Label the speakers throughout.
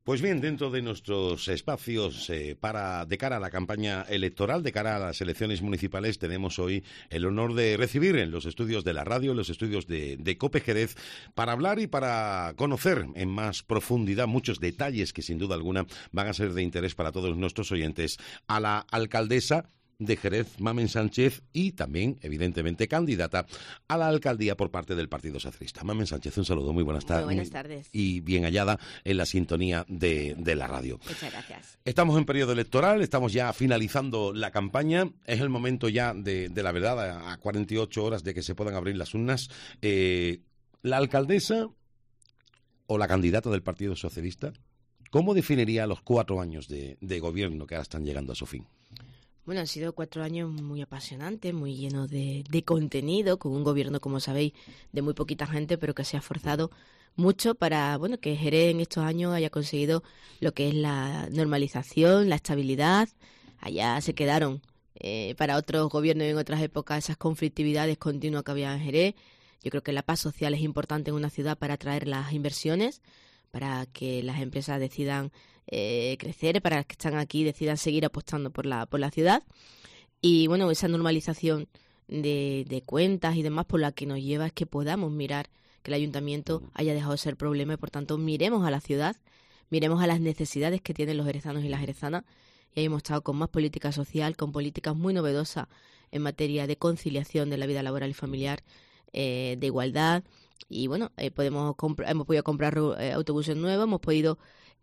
Speaker 1: Pues bien, dentro de nuestros espacios de cara a la campaña electoral, de cara a las elecciones municipales, tenemos hoy el honor de recibir en los estudios de la radio, en los estudios de COPE Jerez, para hablar y para conocer en más profundidad muchos detalles que sin duda alguna van a ser de interés para todos nuestros oyentes, a la alcaldesa de Jerez, Mamen Sánchez, y también, evidentemente, candidata a la alcaldía por parte del Partido Socialista. Mamen Sánchez, un saludo, muy buenas tardes.
Speaker 2: Muy buenas tardes.
Speaker 1: Y bien hallada en la sintonía de la radio.
Speaker 2: Muchas gracias. Estamos
Speaker 1: en periodo electoral, estamos ya finalizando la campaña, es el momento ya de la verdad, a 48 horas de que se puedan abrir las urnas. La alcaldesa o la candidata del Partido Socialista, ¿cómo definiría los 4 años de gobierno que ahora están llegando a su fin?
Speaker 2: Bueno, han sido 4 años muy apasionantes, muy llenos de contenido, con un gobierno, como sabéis, de muy poquita gente, pero que se ha esforzado mucho para, bueno, que Jerez en estos años haya conseguido lo que es la normalización, la estabilidad. Allá se quedaron para otros gobiernos en otras épocas esas conflictividades continuas que había en Jerez. Yo creo que la paz social es importante en una ciudad para atraer las inversiones, para que las empresas decidan crecer, para que están aquí decidan seguir apostando por la ciudad. Y bueno, esa normalización de cuentas y demás por la que nos lleva es que podamos mirar que el ayuntamiento haya dejado de ser problema y por tanto miremos a la ciudad, miremos a las necesidades que tienen los jerezanos y las jerezanas, y ahí hemos estado con más política social, con políticas muy novedosas en materia de conciliación de la vida laboral y familiar, de igualdad. Y bueno, hemos podido comprar autobuses nuevos, hemos podido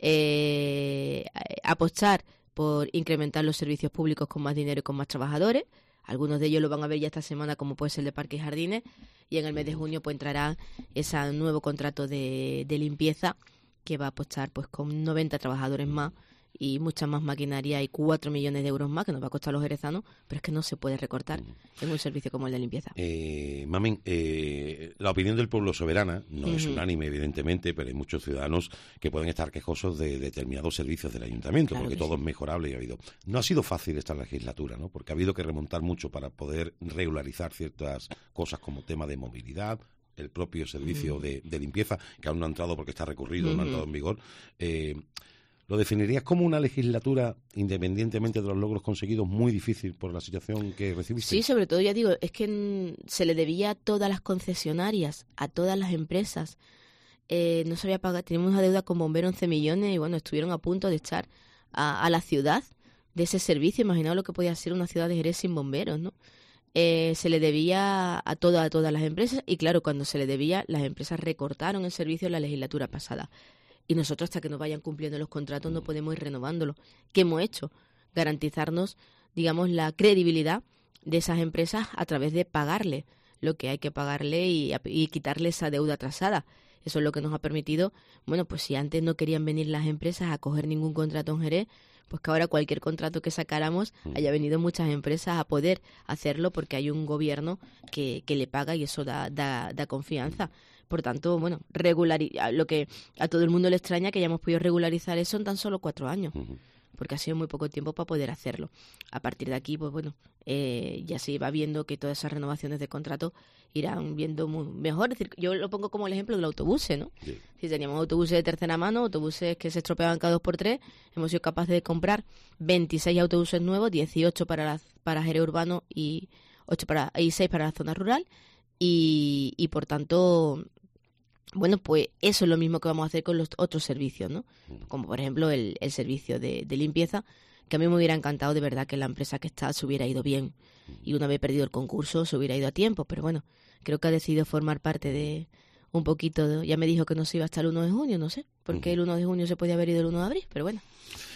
Speaker 2: apostar por incrementar los servicios públicos con más dinero y con más trabajadores. Algunos de ellos lo van a ver ya esta semana, como puede ser el de Parques y Jardines, y en el mes de junio pues entrará ese nuevo contrato de limpieza que va a apostar pues con 90 trabajadores más y mucha más maquinaria y 4 millones de euros más que nos va a costar a los jerezanos, pero es que no se puede recortar en un servicio como el de limpieza.
Speaker 1: Mamen, la opinión del pueblo soberana no es unánime, evidentemente, pero hay muchos ciudadanos que pueden estar quejosos de determinados servicios del ayuntamiento, claro, porque todo es mejorable y ha habido. No ha sido fácil esta legislatura, ¿no? Porque ha habido que remontar mucho para poder regularizar ciertas cosas como tema de movilidad, el propio servicio de limpieza, que aún no ha entrado porque está recurrido, no ha entrado en vigor. ¿Lo definirías como una legislatura, independientemente de los logros conseguidos, muy difícil por la situación que recibiste?
Speaker 2: Sí, sobre todo, ya digo, es que se le debía a todas las concesionarias, a todas las empresas. No se había pagado, teníamos una deuda con Bomberos 11 millones y bueno, estuvieron a punto de echar a la ciudad de ese servicio. Imaginaos lo que podía ser una ciudad de Jerez sin bomberos, ¿no? Se le debía a todas las empresas y claro, cuando se le debía, las empresas recortaron el servicio en la legislatura pasada. Y nosotros, hasta que nos vayan cumpliendo los contratos, no podemos ir renovándolos. ¿Qué hemos hecho? Garantizarnos, digamos, la credibilidad de esas empresas a través de pagarle lo que hay que pagarle y quitarle esa deuda atrasada. Eso es lo que nos ha permitido, bueno, pues si antes no querían venir las empresas a coger ningún contrato en Jerez, pues que ahora cualquier contrato que sacáramos haya venido muchas empresas a poder hacerlo porque hay un gobierno que le paga y eso da confianza. Por tanto, bueno, lo que a todo el mundo le extraña que hayamos podido regularizar eso en tan solo 4 años, porque ha sido muy poco tiempo para poder hacerlo. A partir de aquí, pues bueno, ya se va viendo que todas esas renovaciones de contrato irán viendo mejor. Es decir, yo lo pongo como el ejemplo del autobús, ¿no? Sí. Si teníamos autobuses de tercera mano, autobuses que se estropeaban cada 2 por 3, hemos sido capaces de comprar 26 autobuses nuevos, 18 para Jerez urbano y 6 para la zona rural, y por tanto, bueno, pues eso es lo mismo que vamos a hacer con los otros servicios, ¿no? Como por ejemplo el servicio de limpieza, que a mí me hubiera encantado de verdad que la empresa que está se hubiera ido bien y una vez perdido el concurso se hubiera ido a tiempo, pero bueno, creo que ha decidido formar parte de un poquito ya me dijo que no se iba hasta el 1 de junio, no sé, porque el 1 de junio se podía haber ido el 1 de abril, pero bueno.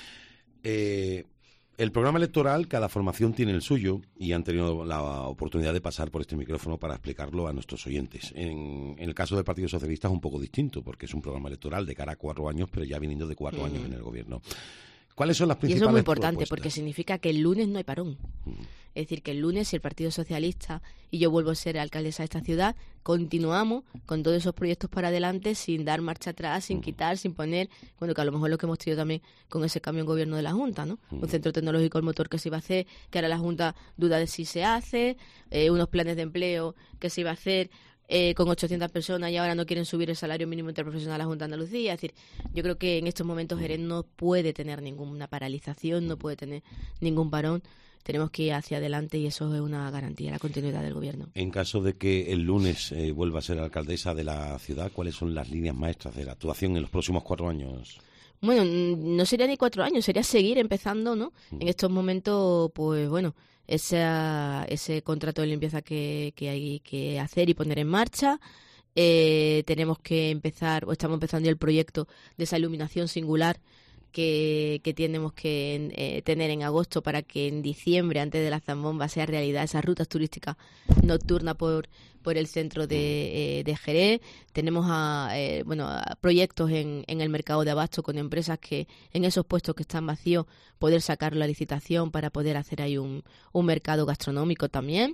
Speaker 1: El programa electoral, cada formación tiene el suyo y han tenido la oportunidad de pasar por este micrófono para explicarlo a nuestros oyentes. En el caso del Partido Socialista es un poco distinto porque es un programa electoral de cara a 4 años, pero ya viniendo de 4 años en el gobierno. ¿Cuáles son las principales
Speaker 2: Y eso es muy importante
Speaker 1: propuestas?
Speaker 2: Porque significa que el lunes no hay parón. Es decir, que el lunes, si el Partido Socialista y yo vuelvo a ser alcaldesa de esta ciudad, continuamos con todos esos proyectos para adelante sin dar marcha atrás, sin quitar, sin poner, bueno, que a lo mejor lo que hemos tenido también con ese cambio en gobierno de la Junta, ¿no? Un centro tecnológico del motor que se iba a hacer, que ahora la Junta duda de si se hace, unos planes de empleo que se iba a hacer, con 800 personas y ahora no quieren subir el salario mínimo interprofesional a la Junta de Andalucía. Es decir, yo creo que en estos momentos Jerez no puede tener ninguna paralización, no puede tener ningún parón. Tenemos que ir hacia adelante y eso es una garantía, la continuidad del gobierno.
Speaker 1: En caso de que el lunes vuelva a ser alcaldesa de la ciudad, ¿cuáles son las líneas maestras de la actuación en los próximos 4 años?
Speaker 2: Bueno, no sería ni 4 años, sería seguir empezando, ¿no? En estos momentos, pues bueno, ese contrato de limpieza que hay que hacer y poner en marcha. Tenemos que empezar, o estamos empezando ya el proyecto de esa iluminación singular que tenemos que tener en agosto para que en diciembre, antes de la zambomba, sea realidad esas rutas turísticas nocturnas por el centro de Jerez. Tenemos proyectos en el mercado de abasto con empresas que en esos puestos que están vacíos poder sacarlo a licitación para poder hacer ahí un mercado gastronómico también.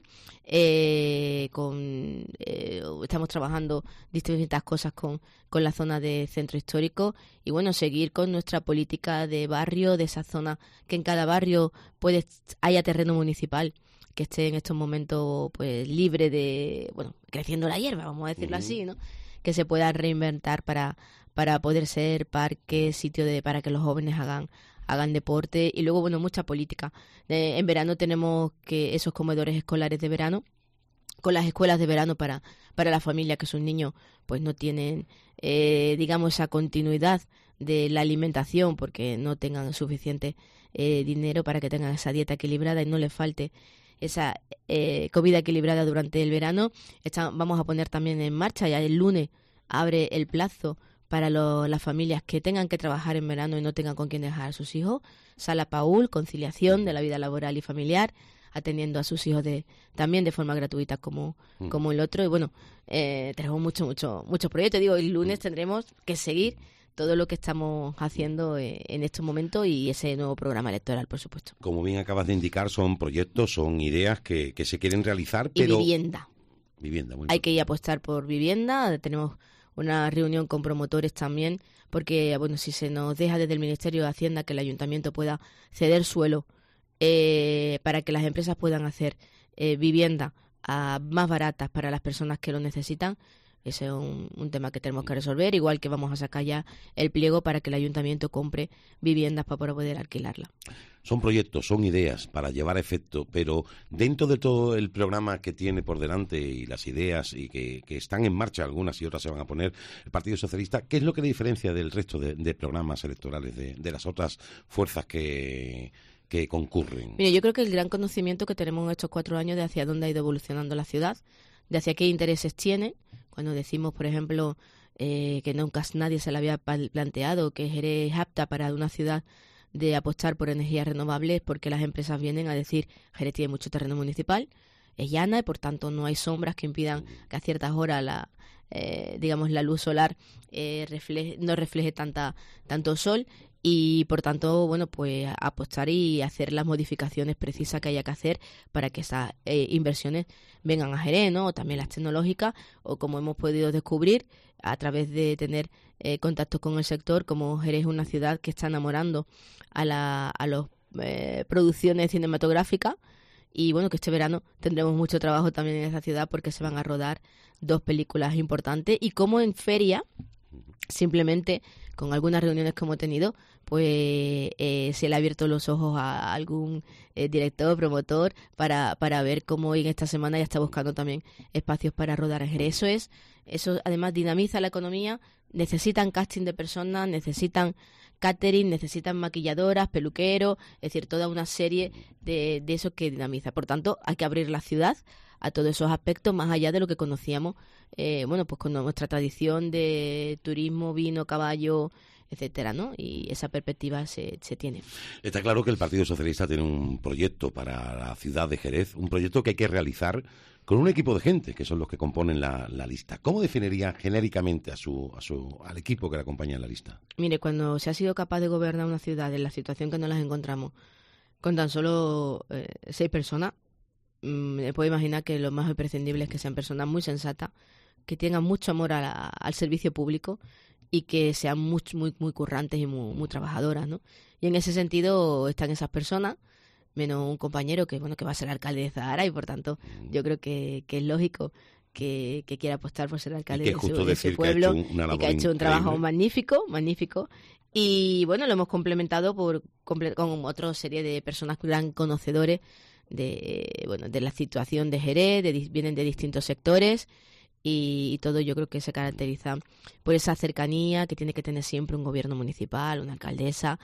Speaker 2: Estamos trabajando distintas cosas con la zona de centro histórico y bueno, seguir con nuestra política de barrio, de esa zona que en cada barrio haya terreno municipal que esté en estos momentos pues libre de, bueno, creciendo la hierba, vamos a decirlo así, ¿no? Que se pueda reinventar para poder ser parque, sitio para que los jóvenes hagan deporte y luego, bueno, mucha política. En verano tenemos que esos comedores escolares de verano con las escuelas de verano para la familia, que sus niños pues no tienen, digamos, esa continuidad de la alimentación porque no tengan suficiente dinero para que tengan esa dieta equilibrada y no les falte esa comida equilibrada durante el verano. Vamos a poner también en marcha, ya el lunes abre el plazo para las familias que tengan que trabajar en verano y no tengan con quién dejar a sus hijos. Sala Paul, conciliación de la vida laboral y familiar, atendiendo a sus hijos también de forma gratuita como el otro. Y bueno, tenemos muchos proyectos. Digo, el lunes tendremos que seguir todo lo que estamos haciendo en estos momentos y ese nuevo programa electoral, por supuesto.
Speaker 1: Como bien acabas de indicar, son proyectos, son ideas que se quieren realizar, pero...
Speaker 2: Y vivienda.
Speaker 1: Vivienda, muy
Speaker 2: Hay que ir a apostar por vivienda. Tenemos una reunión con promotores también, porque bueno, si se nos deja desde el Ministerio de Hacienda que el Ayuntamiento pueda ceder suelo para que las empresas puedan hacer vivienda más baratas para las personas que lo necesitan. Ese es un tema que tenemos que resolver, igual que vamos a sacar ya el pliego para que el ayuntamiento compre viviendas para poder alquilarla.
Speaker 1: Son proyectos, son ideas para llevar a efecto, pero dentro de todo el programa que tiene por delante y las ideas y que están en marcha, algunas y otras se van a poner, el Partido Socialista, ¿qué es lo que le diferencia del resto de programas electorales de las otras fuerzas que concurren?
Speaker 2: Mire, yo creo que el gran conocimiento que tenemos en estos 4 años de hacia dónde ha ido evolucionando la ciudad, de hacia qué intereses tiene. Cuando decimos, por ejemplo, que nunca nadie se le había planteado que Jerez es apta para una ciudad de apostar por energías renovables, porque las empresas vienen a decir Jerez tiene mucho terreno municipal, es llana y por tanto no hay sombras que impidan que a ciertas horas la luz solar no refleje tanto sol. Y por tanto, bueno, pues apostar y hacer las modificaciones precisas que haya que hacer para que esas inversiones vengan a Jerez, ¿no? O también las tecnológicas, o como hemos podido descubrir a través de tener contactos con el sector, como Jerez es una ciudad que está enamorando a las producciones cinematográficas. Y bueno, que este verano tendremos mucho trabajo también en esa ciudad porque se van a rodar 2 películas importantes. Y como en feria, simplemente con algunas reuniones que hemos tenido, pues se le ha abierto los ojos a algún director, promotor, para ver cómo en esta semana ya está buscando también espacios para rodar en Jerez. Eso además dinamiza la economía. Necesitan casting de personas, necesitan catering, necesitan maquilladoras, peluqueros, es decir, toda una serie de eso que dinamiza. Por tanto, hay que abrir la ciudad a todos esos aspectos más allá de lo que conocíamos, pues con nuestra tradición de turismo, vino, caballo, etcétera, ¿no? Y esa perspectiva se tiene.
Speaker 1: Está claro que el Partido Socialista tiene un proyecto para la ciudad de Jerez, un proyecto que hay que realizar con un equipo de gente, que son los que componen la lista. ¿Cómo definiría genéricamente al equipo que le acompaña en la lista?
Speaker 2: Mire, cuando se ha sido capaz de gobernar una ciudad en la situación que nos las encontramos, con tan solo 6 personas, me puedo imaginar que lo más imprescindible es que sean personas muy sensatas, que tengan mucho amor al servicio público y que sean muy currantes y muy trabajadoras, ¿no? Y en ese sentido están esas personas, menos un compañero que va a ser alcalde de Zahara y por tanto yo creo que es lógico que quiere apostar por ser alcalde
Speaker 1: de
Speaker 2: su pueblo,
Speaker 1: y
Speaker 2: que ha hecho un trabajo magnífico. Y bueno, lo hemos complementado con otra serie de personas gran conocedores de la situación de Jerez, vienen de distintos sectores y todo yo creo que se caracteriza por esa cercanía que tiene que tener siempre un gobierno municipal, una alcaldesa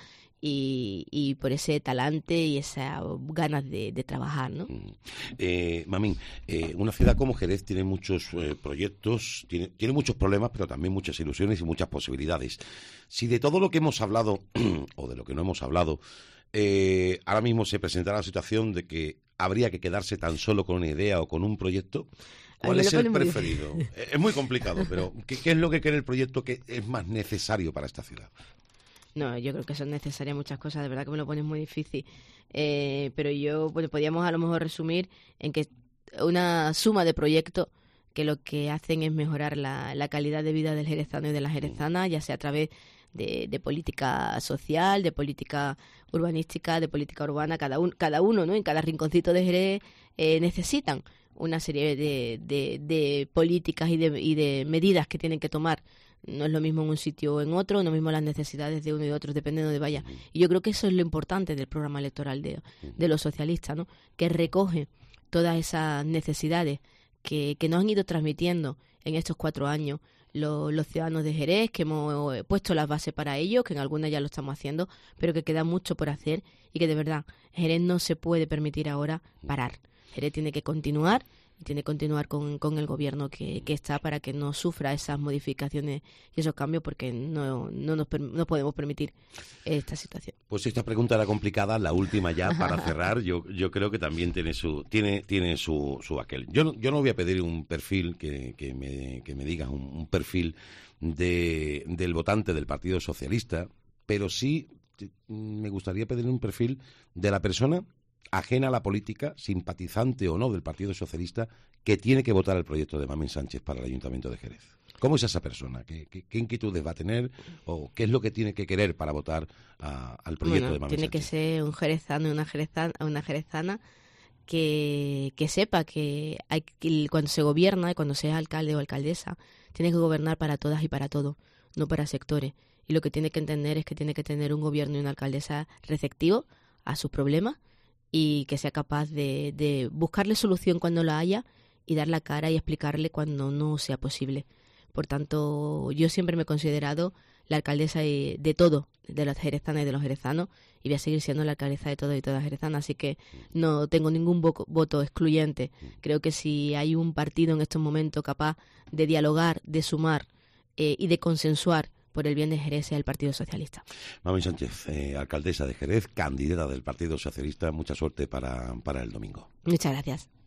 Speaker 2: y por ese talante y esas ganas de trabajar, ¿no?
Speaker 1: Mamín, una ciudad como Jerez tiene muchos proyectos, tiene muchos problemas, pero también muchas ilusiones y muchas posibilidades. Si de todo lo que hemos hablado, o de lo que no hemos hablado, ahora mismo se presentará la situación de que habría que quedarse tan solo con una idea o con un proyecto, ¿cuál es el preferido? Es muy complicado, pero ¿qué es lo que cree el proyecto que es más necesario para esta ciudad?
Speaker 2: No, yo creo que son necesarias muchas cosas, de verdad que me lo pones muy difícil. Pero podríamos a lo mejor resumir en que una suma de proyectos que lo que hacen es mejorar la calidad de vida del jerezano y de la jerezana, ya sea a través de política social, de política urbanística, de política urbana, cada uno, ¿no? En cada rinconcito de Jerez necesitan una serie de políticas y de medidas que tienen que tomar. No es lo mismo en un sitio o en otro, no es lo mismo las necesidades de uno y de otro, depende de donde vaya. Y yo creo que eso es lo importante del programa electoral de los socialistas, ¿no? Que recoge todas esas necesidades que nos han ido transmitiendo en estos 4 años los ciudadanos de Jerez, que hemos puesto las bases para ello, que en algunas ya lo estamos haciendo, pero que queda mucho por hacer y que de verdad Jerez no se puede permitir ahora parar. Jerez tiene que continuar con el gobierno que está para que no sufra esas modificaciones y esos cambios, porque no podemos permitir esta situación.
Speaker 1: Pues esta pregunta era complicada, la última ya para cerrar. Yo creo que también tiene su aquel. Yo no voy a pedir un perfil que me digas un perfil del votante del Partido Socialista, pero sí me gustaría pedir un perfil de la persona ajena a la política, simpatizante o no del Partido Socialista, que tiene que votar el proyecto de Mamín Sánchez para el Ayuntamiento de Jerez. ¿Cómo es esa persona? ¿Qué inquietudes va a tener? ¿O qué es lo que tiene que querer para votar al proyecto de Mamín
Speaker 2: Sánchez? Tiene que ser un jerezano y una jerezana que sepa que cuando se gobierna y cuando sea alcalde o alcaldesa, tiene que gobernar para todas y para todos, no para sectores. Y lo que tiene que entender es que tiene que tener un gobierno y una alcaldesa receptivo a sus problemas, y que sea capaz de buscarle solución cuando la haya y dar la cara y explicarle cuando no sea posible. Por tanto, yo siempre me he considerado la alcaldesa de todo, de las jerezanas y de los jerezanos, y voy a seguir siendo la alcaldesa de todo y todas las jerezanas, así que no tengo ningún voto excluyente. Creo que si hay un partido en estos momentos capaz de dialogar, de sumar y de consensuar por el bien de Jerez, el Partido Socialista.
Speaker 1: Mamín Sánchez, alcaldesa de Jerez, candidata del Partido Socialista, mucha suerte para el domingo.
Speaker 2: Muchas gracias.